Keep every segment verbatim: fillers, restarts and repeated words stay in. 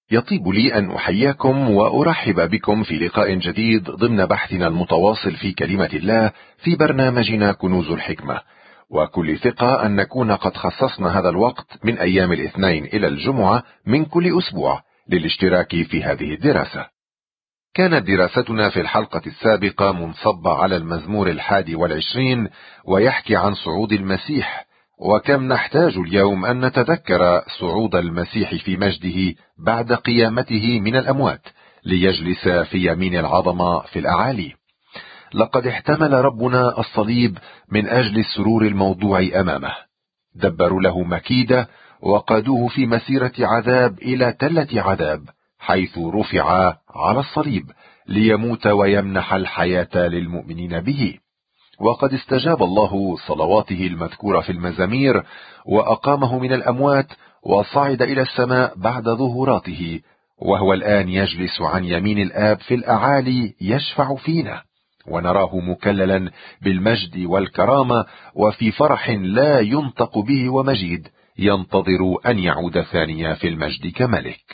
يطيب لي أن أحييكم وأرحب بكم في لقاء جديد ضمن بحثنا المتواصل في كلمة الله في برنامجنا كنوز الحكمة، وكل ثقة أن نكون قد خصصنا هذا الوقت من أيام الاثنين إلى الجمعة من كل أسبوع للاشتراك في هذه الدراسة. كانت دراستنا في الحلقة السابقة منصبة على المزمور الحادي والعشرين، ويحكي عن صعود المسيح، وكم نحتاج اليوم أن نتذكر صعود المسيح في مجده بعد قيامته من الأموات ليجلس في يمين العظمة في الأعالي. لقد احتمل ربنا الصليب من أجل السرور الموضوع أمامه. دبروا له مكيدة وقادوه في مسيرة عذاب إلى تلة عذاب، حيث رفع على الصليب ليموت ويمنح الحياة للمؤمنين به. وقد استجاب الله صلواته المذكورة في المزامير وأقامه من الأموات وصعد إلى السماء بعد ظهوراته، وهو الآن يجلس عن يمين الآب في الأعالي يشفع فينا، ونراه مكللا بالمجد والكرامة وفي فرح لا ينطق به ومجيد، ينتظر أن يعود ثانية في المجد كملك.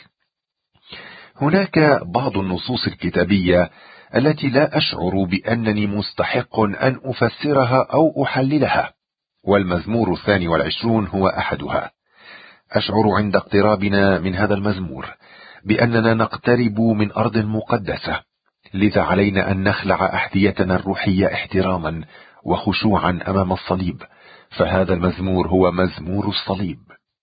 هناك بعض النصوص الكتابية التي لا أشعر بأنني مستحق أن أفسرها أو أحللها، والمزمور الثاني والعشرون هو أحدها. أشعر عند اقترابنا من هذا المزمور بأننا نقترب من أرض مقدسة، لذا علينا أن نخلع أحذيتنا الروحية احتراما وخشوعا أمام الصليب، فهذا المزمور هو مزمور الصليب.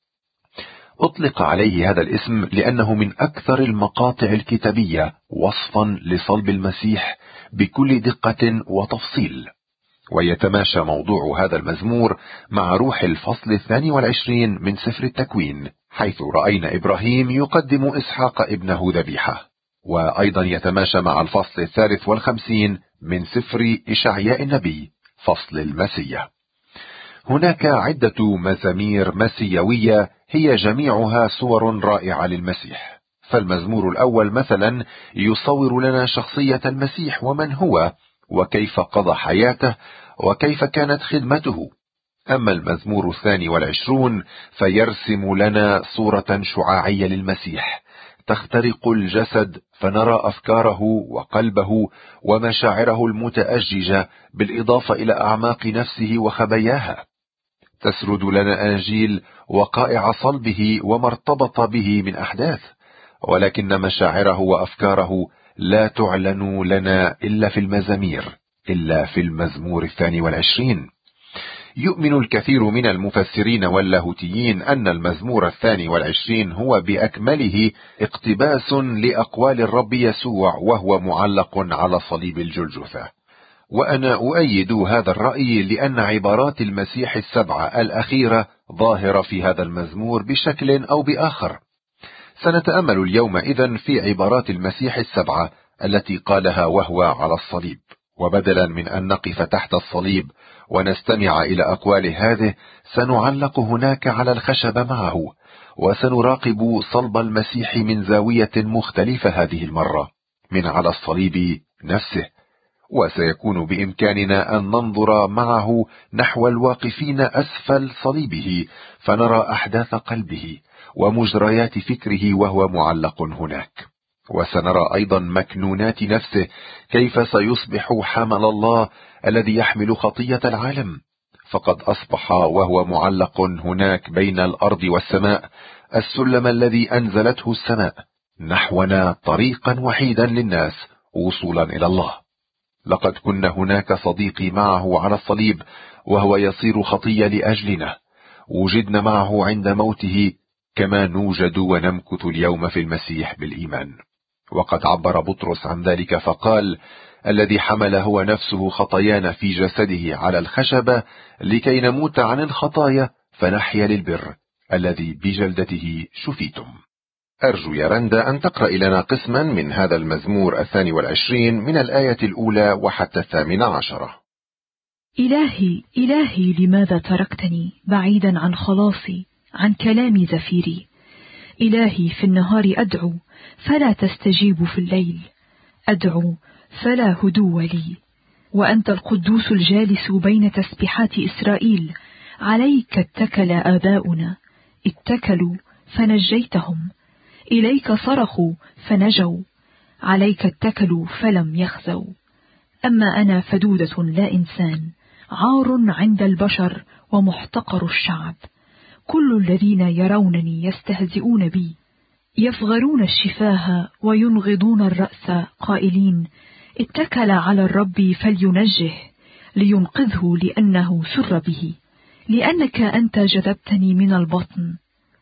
أطلق عليه هذا الاسم لأنه من أكثر المقاطع الكتابية وصفا لصلب المسيح بكل دقة وتفصيل، ويتماشى موضوع هذا المزمور مع روح الفصل الثاني والعشرين من سفر التكوين، حيث رأينا إبراهيم يقدم إسحاق ابنه ذبيحة، وأيضا يتماشى مع الفصل الثالث والخمسين من سفر إشعياء النبي، فصل المسيح. هناك عدة مزامير مسيوية هي جميعها صور رائعة للمسيح. فالمزمور الأول مثلا يصور لنا شخصية المسيح ومن هو وكيف قضى حياته وكيف كانت خدمته. أما المزمور الثاني والعشرون فيرسم لنا صورة شعاعية للمسيح تخترق الجسد، فنرى أفكاره وقلبه ومشاعره المتأججة بالإضافة إلى أعماق نفسه وخباياها. تسرد لنا أنجيل وقائع صلبه وما ارتبط به من أحداث، ولكن مشاعره وأفكاره لا تعلن لنا إلا في المزامير، إلا في المزمور الثاني والعشرين. يؤمن الكثير من المفسرين واللاهوتيين أن المزمور الثاني والعشرين هو بأكمله اقتباس لأقوال الرب يسوع وهو معلق على صليب الجلجثة، وأنا أؤيد هذا الرأي لأن عبارات المسيح السبعة الأخيرة ظاهرة في هذا المزمور بشكل أو بآخر. سنتأمل اليوم إذن في عبارات المسيح السبعة التي قالها وهو على الصليب، وبدلا من أن نقف تحت الصليب ونستمع إلى أقوال هذه، سنعلق هناك على الخشبة معه، وسنراقب صلب المسيح من زاوية مختلفة هذه المرة، من على الصليب نفسه. وسيكون بإمكاننا أن ننظر معه نحو الواقفين أسفل صليبه، فنرى أحداث قلبه ومجريات فكره وهو معلق هناك. وسنرى أيضا مكنونات نفسه، كيف سيصبح حمل الله الذي يحمل خطية العالم، فقد أصبح وهو معلق هناك بين الأرض والسماء السلم الذي أنزلته السماء نحونا، طريقا وحيدا للناس وصولا إلى الله. لقد كنا هناك صديقي معه على الصليب وهو يصير خطية لأجلنا، وجدنا معه عند موته كما نوجد ونمكث اليوم في المسيح بالإيمان. وقد عبر بطرس عن ذلك فقال: الذي حمل هو نفسه خطايانا في جسده على الخشبة لكي نموت عن الخطايا فنحيا للبر الذي بجلدته شفيتم. أرجو يا رندا أن تقرأ لنا قسما من هذا المزمور الثاني والعشرين من الآية الأولى وحتى الثامنة عشرة. إلهي إلهي لماذا تركتني بعيدا عن خلاصي، عن كلام زفيري؟ إلهي في النهار أدعو فلا تستجيب في الليل، أدعو فلا هدوء لي. وأنت القدوس الجالس بين تسبيحات إسرائيل، عليك اتكل آباؤنا، اتكلوا فنجيتهم. إليك صرخوا فنجوا، عليك اتكلوا فلم يخزوا. أما أنا فدودة لا إنسان، عار عند البشر ومحتقر الشعب. كل الذين يرونني يستهزئون بي، يفغرون الشفاه وينغضون الرأس قائلين: اتكل على الرب فلينجه، لينقذه لأنه سر به. لأنك أنت جذبتني من البطن،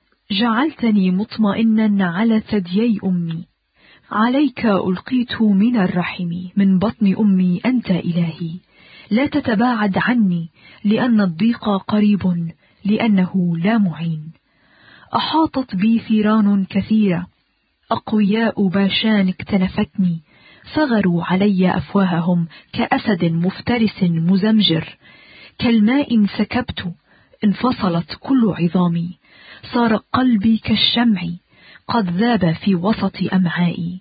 جعلتني مطمئنا على ثديي أمي. عليك ألقيت من الرحم، من بطن أمي أنت إلهي. لا تتباعد عني، لأن الضيق قريب، لأنه لا معين. أحاطت بي ثيران كثيرة، أقوياء باشان اكتنفتني. ثغروا علي أفواههم كأسد مفترس مزمجر. كالماء سكبت، انفصلت كل عظامي. صار قلبي كالشمع، قد ذاب في وسط أمعائي.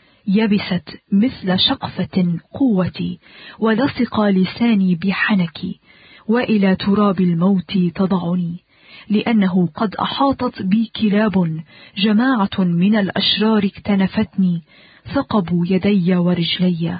يبست مثل شقفة قوتي، ولصق لساني بحنكي. وإلى تراب الموت تضعني، لأنه قد أحاطت بي كلاب. جماعة من الأشرار اكتنفتني، ثقبوا يدي ورجلي.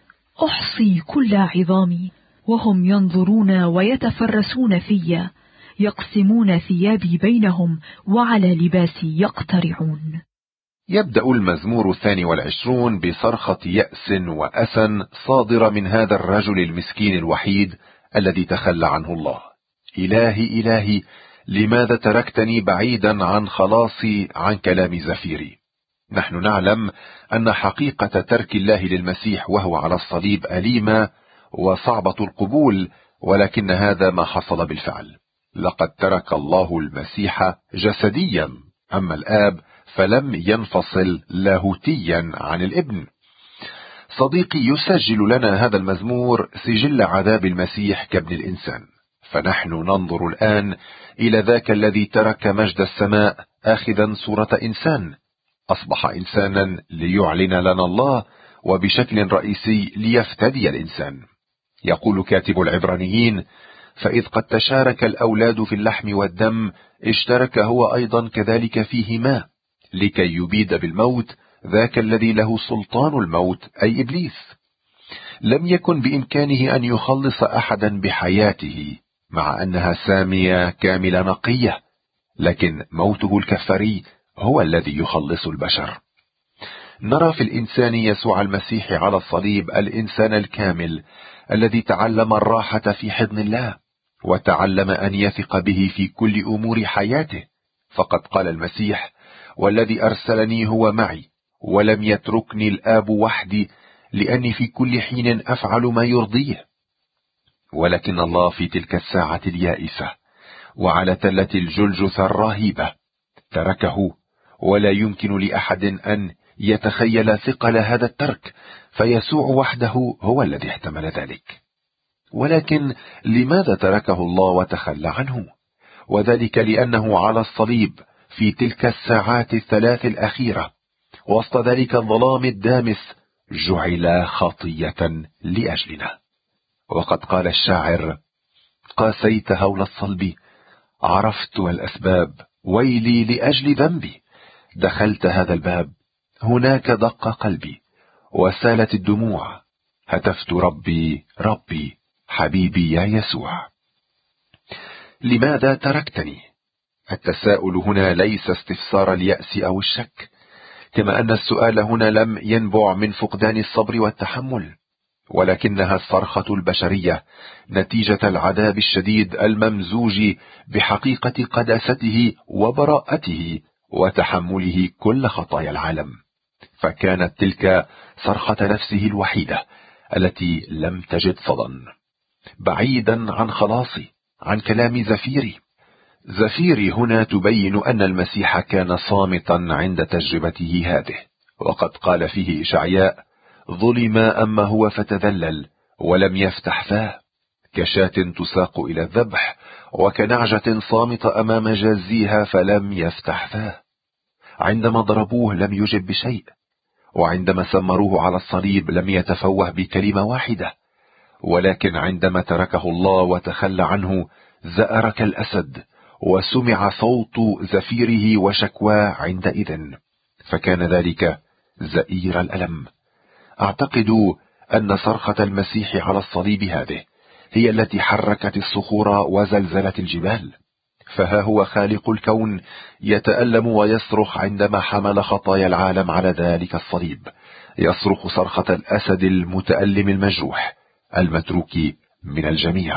أحصي كل عظامي، وهم ينظرون ويتفرسون في. يقسمون ثيابي بينهم، وعلى لباسي يقترعون. يبدأ المزمور الثاني والعشرون بصرخة يأس وأسى صادرة من هذا الرجل المسكين الوحيد الذي تخلى عنه الله. إلهي إلهي، لماذا تركتني بعيدا عن خلاصي، عن كلام زفيري؟ نحن نعلم أن حقيقة ترك الله للمسيح وهو على الصليب أليمة وصعبة القبول، ولكن هذا ما حصل بالفعل. لقد ترك الله المسيح جسديا، أما الآب فلم ينفصل لاهوتيا عن الابن. صديقي، يسجل لنا هذا المزمور سجل عذاب المسيح كابن الإنسان، فنحن ننظر الآن إلى ذاك الذي ترك مجد السماء آخذا صورة إنسان، أصبح إنسانا ليعلن لنا الله، وبشكل رئيسي ليفتدي الإنسان. يقول كاتب العبرانيين: فإذ قد تشارك الأولاد في اللحم والدم، اشترك هو أيضا كذلك فيهما، لكي يبيد بالموت ذاك الذي له سلطان الموت، أي إبليس. لم يكن بإمكانه أن يخلص أحدا بحياته، مع أنها سامية كاملة نقية، لكن موته الكفاري هو الذي يخلص البشر. نرى في الإنسان يسوع المسيح على الصليب الإنسان الكامل الذي تعلم الراحة في حضن الله، وتعلم أن يثق به في كل أمور حياته. فقد قال المسيح: والذي أرسلني هو معي، ولم يتركني الآب وحدي، لأني في كل حين أفعل ما يرضيه. ولكن الله في تلك الساعة اليائسة وعلى تلة الجلجثة الرهيبة تركه، ولا يمكن لأحد أن يتخيل ثقل هذا الترك، فيسوع وحده هو الذي احتمل ذلك. ولكن لماذا تركه الله وتخلى عنه؟ وذلك لأنه على الصليب في تلك الساعات الثلاث الأخيرة، وسط ذلك الظلام الدامس، جعل خطية لأجلنا. وقد قال الشاعر: قاسيت هول الصلب، عرفت الأسباب، ويلي لأجل ذنبي. دخلت هذا الباب، هناك دق قلبي، وسالت الدموع، هتفت ربي ربي، حبيبي يا يسوع. لماذا تركتني؟ التساؤل هنا ليس استفسار اليأس أو الشك، كما أن السؤال هنا لم ينبع من فقدان الصبر والتحمل، ولكنها الصرخة البشرية نتيجة العذاب الشديد الممزوج بحقيقة قداسته وبراءته وتحمله كل خطايا العالم. فكانت تلك صرخة نفسه الوحيدة التي لم تجد صدى، بعيدا عن خلاصي، عن كلام زفيري. زفيري هنا تبين أن المسيح كان صامتا عند تجربته هذه، وقد قال فيه إشعياء: ظلم أما هو فتذلل ولم يفتح فاه، كشاة تساق إلى الذبح، وكنعجة صامتة أمام جازيها فلم يفتح فاه. عندما ضربوه لم يجب بشيء، وعندما سمروه على الصليب لم يتفوه بكلمة واحدة، ولكن عندما تركه الله وتخلى عنه زأر كالأسد، وسمع صوت زفيره وشكواه عندئذ. فكان ذلك زئير الألم. أعتقد أن صرخة المسيح على الصليب هذه هي التي حركت الصخور وزلزلت الجبال، فها هو خالق الكون يتألم ويصرخ عندما حمل خطايا العالم على ذلك الصليب، يصرخ صرخة الأسد المتألم المجروح المتروك من الجميع.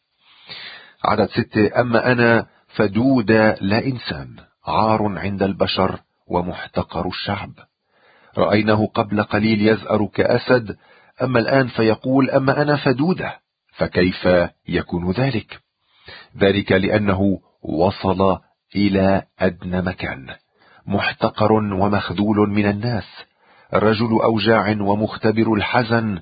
عدد ستة: أما أنا فدودة لا إنسان، عار عند البشر ومحتقر الشعب. رأيناه قبل قليل يزأر كأسد، أما الآن فيقول أما أنا فدودة، فكيف يكون ذلك؟ ذلك لأنه وصل إلى أدنى مكان، محتقر ومخذول من الناس، رجل أوجاع ومختبر الحزن،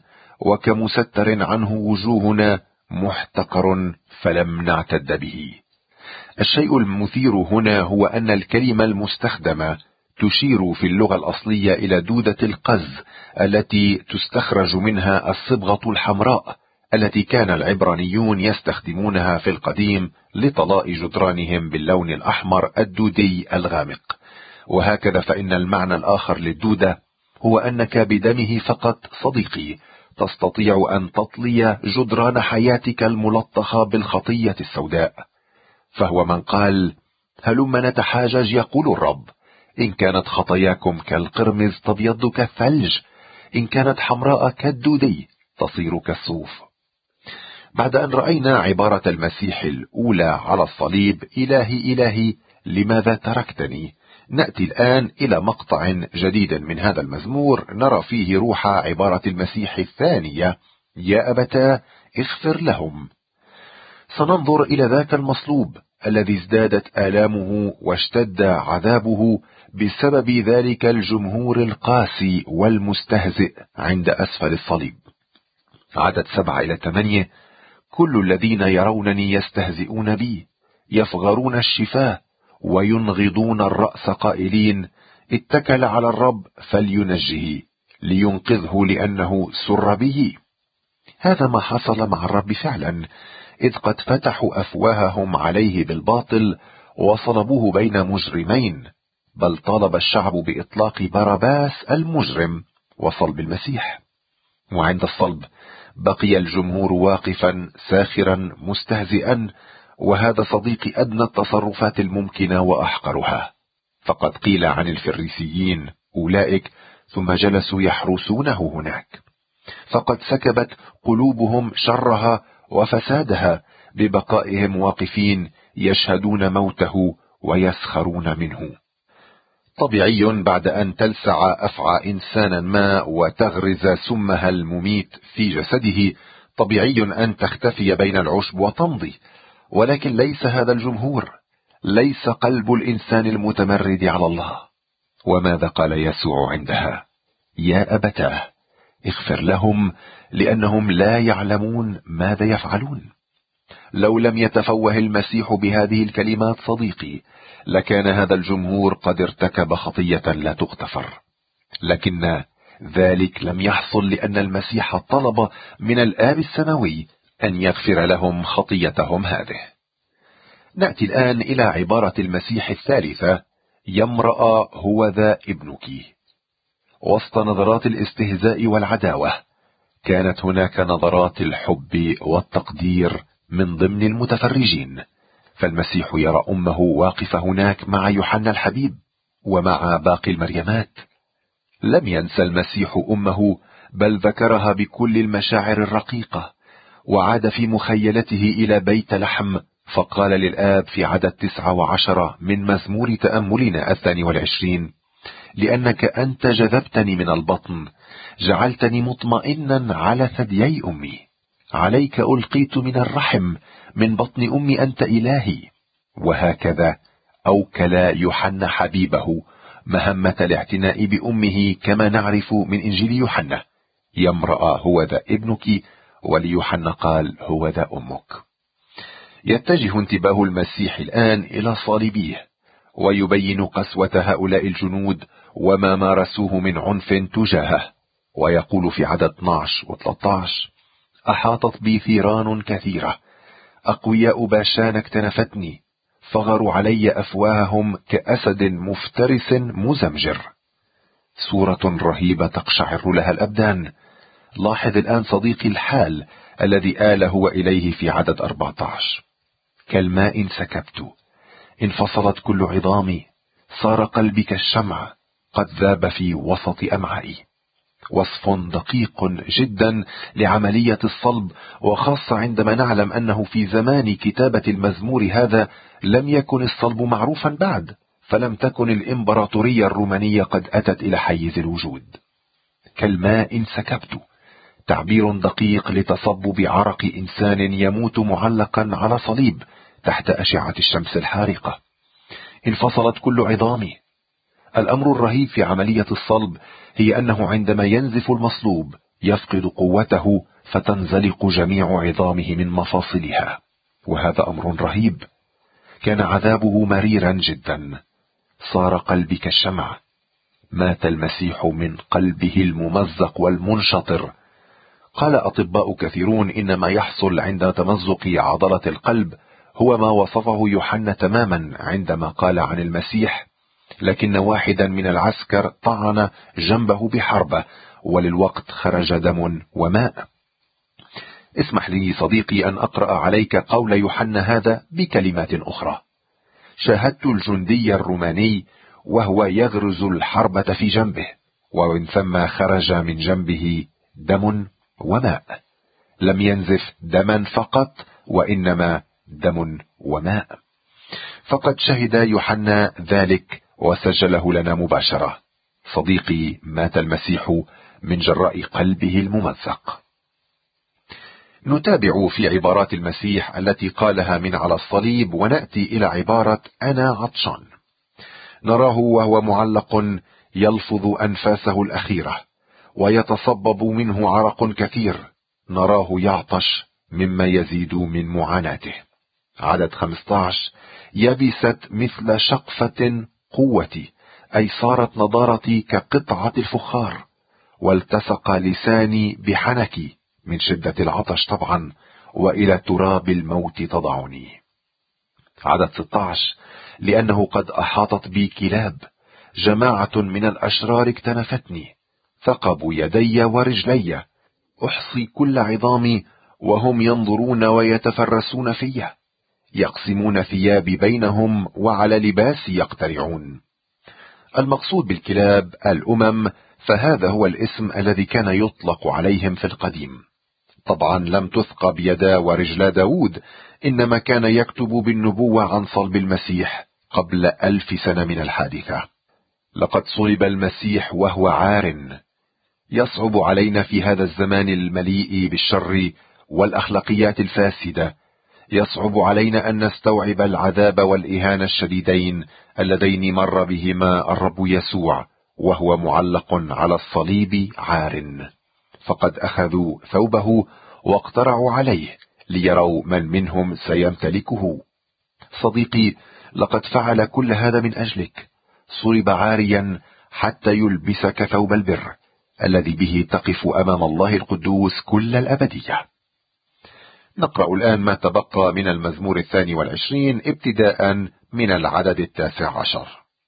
وكمستر عنه وجوهنا، محتقر فلم نعتد به. الشيء المثير هنا هو أن الكلمة المستخدمة تشير في اللغة الأصلية إلى دودة القز التي تستخرج منها الصبغة الحمراء التي كان العبرانيون يستخدمونها في القديم لطلاء جدرانهم باللون الأحمر الدودي الغامق. وهكذا فإن المعنى الآخر للدودة هو أنك بدمه فقط صديقي تستطيع أن تطلي جدران حياتك الملطخة بالخطية السوداء. فهو من قال هلم نتحاجج يقول الرب، إن كانت خطاياكم كالقرمز تبيض كالثلج، إن كانت حمراء كالدودي تصير كالصوف. بعد أن رأينا عبارة المسيح الأولى على الصليب إلهي إلهي لماذا تركتني، نأتي الآن إلى مقطع جديد من هذا المزمور نرى فيه روح عبارة المسيح الثانية يا أبتاه اغفر لهم. سننظر إلى ذاك المصلوب الذي ازدادت آلامه واشتد عذابه بسبب ذلك الجمهور القاسي والمستهزئ عند أسفل الصليب. عدد سبعة إلى ثمانية: كل الذين يرونني يستهزئون بي، يفغرون الشفاه وينغضون الرأس قائلين اتكل على الرب فلينجه، لينقذه لأنه سر به. هذا ما حصل مع الرب فعلا، إذ قد فتحوا أفواههم عليه بالباطل وصلبوه بين مجرمين، بل طالب الشعب بإطلاق باراباس المجرم وصلب المسيح. وعند الصلب بقي الجمهور واقفا ساخرا مستهزئا، وهذا صديقي أدنى التصرفات الممكنة وأحقرها. فقد قيل عن الفريسيين أولئك ثم جلسوا يحرسونه هناك، فقد سكبت قلوبهم شرها وفسادها ببقائهم واقفين يشهدون موته ويسخرون منه. طبيعي بعد أن تلسع أفعى إنسانا ما وتغرز سمها المميت في جسده، طبيعي أن تختفي بين العشب وتمضي، ولكن ليس هذا الجمهور، ليس قلب الإنسان المتمرد على الله. وماذا قال يسوع عندها؟ يا أبتاه اغفر لهم لأنهم لا يعلمون ماذا يفعلون. لو لم يتفوه المسيح بهذه الكلمات صديقي لكان هذا الجمهور قد ارتكب خطية لا تغتفر، لكن ذلك لم يحصل لأن المسيح طلب من الآب السماوي أن يغفر لهم خطيتهم هذه. نأتي الآن إلى عبارة المسيح الثالثة يا امرأة هو ذا ابنك. وسط نظرات الاستهزاء والعداوة كانت هناك نظرات الحب والتقدير من ضمن المتفرجين، فالمسيح يرى أمه واقفة هناك مع يوحنا الحبيب ومع باقي المريمات. لم ينسى المسيح أمه، بل ذكرها بكل المشاعر الرقيقة، وعاد في مخيلته إلى بيت لحم فقال للآب في عدد تسعة وعشرة من مزمور تأملنا الثاني والعشرين لأنك أنت جذبتني من البطن، جعلتني مطمئنا على ثديي أمي، عليك ألقيت من الرحم، من بطن أمي أنت إلهي. وهكذا أوكل يوحنا حبيبه مهمة الاعتناء بأمه، كما نعرف من إنجيل يوحنا يا امرأة هو ذا ابنك، وليوحنا قال هو ذا أمك. يتجه انتباه المسيح الآن إلى صليبيه، ويبين قسوة هؤلاء الجنود وما مارسوه من عنف تجاهه، ويقول في عدد اثني عشر و ثلاثة عشر أحاطت بي ثيران كثيرة، أقوياء باشان اكتنفتني، فغروا علي أفواههم كأسد مفترس مزمجر. صورة رهيبة تقشعر لها الأبدان. لاحظ الآن صديقي الحال الذي آل هو إليه في عدد أربعة عشر: كالماء سكبت، انفصلت كل عظامي، صار قلبي كالشمع، قد ذاب في وسط أمعائي. وصف دقيق جدا لعملية الصلب، وخاصة عندما نعلم أنه في زمان كتابة المزمور هذا لم يكن الصلب معروفا بعد، فلم تكن الإمبراطورية الرومانية قد أتت إلى حيز الوجود. كالماء سكبت، تعبير دقيق لتصبب عرق إنسان يموت معلقا على صليب تحت أشعة الشمس الحارقة. انفصلت كل عظامي. الأمر الرهيب في عملية الصلب هي أنه عندما ينزف المصلوب يفقد قوته، فتنزلق جميع عظامه من مفاصلها، وهذا أمر رهيب. كان عذابه مريرا جدا. صار قلبي كالشمع. مات المسيح من قلبه الممزق والمنشطر. قال أطباء كثيرون إن ما يحصل عند تمزق عضلة القلب هو ما وصفه يوحنا تماما عندما قال عن المسيح: لكن واحدا من العسكر طعن جنبه بحربة، وللوقت خرج دم وماء. اسمح لي صديقي أن أقرأ عليك قول يوحنا هذا بكلمات أخرى: شاهدت الجندي الروماني وهو يغرز الحربة في جنبه، ومن ثم خرج من جنبه دم وماء. لم ينزف دما فقط، وإنما دم وماء. فقد شهد يوحنا ذلك وسجله لنا مباشرة. صديقي، مات المسيح من جراء قلبه الممزق. نتابع في عبارات المسيح التي قالها من على الصليب، ونأتي إلى عبارة أنا عطشان. نراه وهو معلق يلفظ أنفاسه الأخيرة ويتصبب منه عرق كثير. نراه يعطش مما يزيد من معاناته. عدد خمسة عشر: يبست مثل شقفة قوتي، أي صارت نضارتي كقطعة الفخار، والتصق لساني بحنكي، من شدة العطش طبعا، وإلى تراب الموت تضعني. عدد ستة عشر: لأنه قد أحاطت بي كلاب، جماعة من الأشرار اكتنفتني، ثقبوا يدي ورجلي، أحصي كل عظامي وهم ينظرون ويتفرسون في، يقسمون ثيابي بينهم وعلى لباسي يقترعون. المقصود بالكلاب الأمم، فهذا هو الاسم الذي كان يطلق عليهم في القديم. طبعا لم تثقب يدا ورجلا داود، إنما كان يكتب بالنبوة عن صلب المسيح قبل ألف سنة من الحادثة. لقد صلب المسيح وهو عار. يصعب علينا في هذا الزمان المليء بالشر والأخلاقيات الفاسدة، يصعب علينا أن نستوعب العذاب والإهانة الشديدين اللذين مر بهما الرب يسوع وهو معلق على الصليب عار. فقد أخذوا ثوبه واقترعوا عليه ليروا من منهم سيمتلكه. صديقي، لقد فعل كل هذا من أجلك. صلب عاريا حتى يلبسك ثوب البر الذي به تقف أمام الله القدوس كل الأبدية. نقرأ الآن ما تبقى من المزمور الثاني والعشرين ابتداء من العدد التاسع عشر.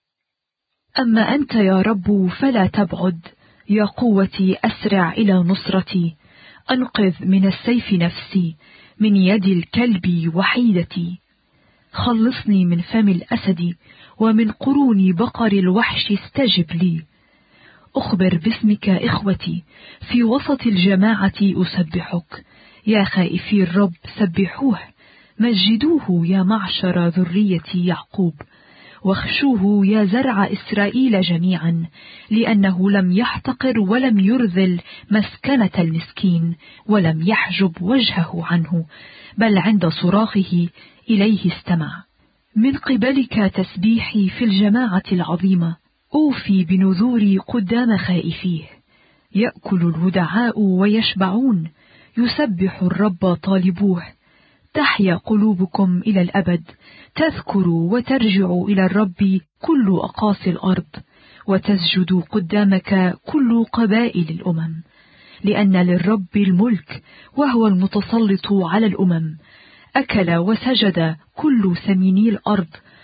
أما أنت يا رب فلا تبعد، يا قوتي أسرع إلى نصرتي. أنقذ من السيف نفسي، من يد الكلب وحيدتي. خلصني من فم الأسد، ومن قرون بقر الوحش استجب لي. أخبر باسمك إخوتي، في وسط الجماعة أسبحك. يا خائفي الرب سبحوه، مجدوه يا معشر ذرية يعقوب، واخشوه يا زرع إسرائيل جميعا، لأنه لم يحتقر ولم يرذل مسكنة المسكين، ولم يحجب وجهه عنه، بل عند صراخه إليه استمع. من قبلك تسبيحي في الجماعة العظيمة، أوفي بنذوري قدام خائفيه. يأكل الودعاء ويشبعون، يسبح الرب طالبوه. تحيا قلوبكم إلى الأبد، تذكروا وترجعوا إلى الرب كل أقاصي الأرض، وتسجد قدامك كل قبائل الأمم. لأن للرب الملك، وهو المتسلط على الأمم. أكل وسجد كل ثميني الأرض،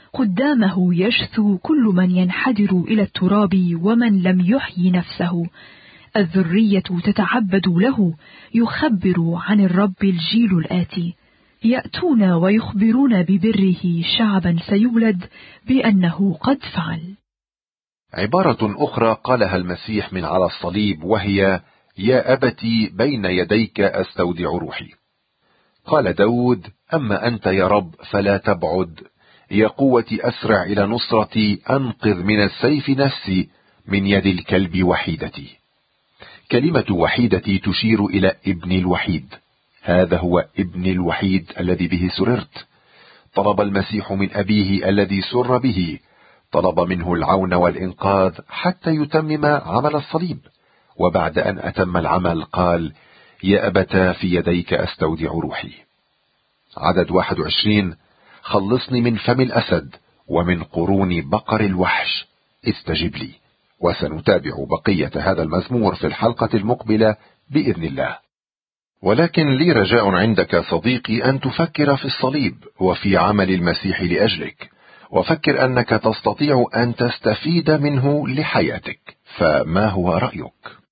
قدامه يشثو كل من ينحدر إلى التراب ومن لم يحيي نفسه. الذرية تتعبد له، يخبر عن الرب الجيل الآتي. يأتون ويخبرون ببره شعبا سيولد بأنه قد فعل. عبارة أخرى قالها المسيح من على الصليب وهي: يا أبتي بين يديك أستودع روحي. قال داود: أما أنت يا رب فلا تبعد، يا قوتي أسرع إلى نصرتي، أنقذ من السيف نفسي، من يد الكلب وحيدتي. كلمة وحيدتي تشير إلى ابن الوحيد. هذا هو ابن الوحيد الذي به سررت. طلب المسيح من أبيه الذي سر به، طلب منه العون والإنقاذ حتى يتمم عمل الصليب. وبعد أن أتم العمل قال: يا أبتا في يديك أستودع روحي. عدد واحد وعشرين: خلصني من فم الأسد ومن قرون بقر الوحش، استجب لي. وسنتابع بقية هذا المزمور في الحلقة المقبلة بإذن الله. ولكن لي رجاء عندك صديقي أن تفكر في الصليب وفي عمل المسيح لأجلك، وفكر أنك تستطيع أن تستفيد منه لحياتك. فما هو رأيك؟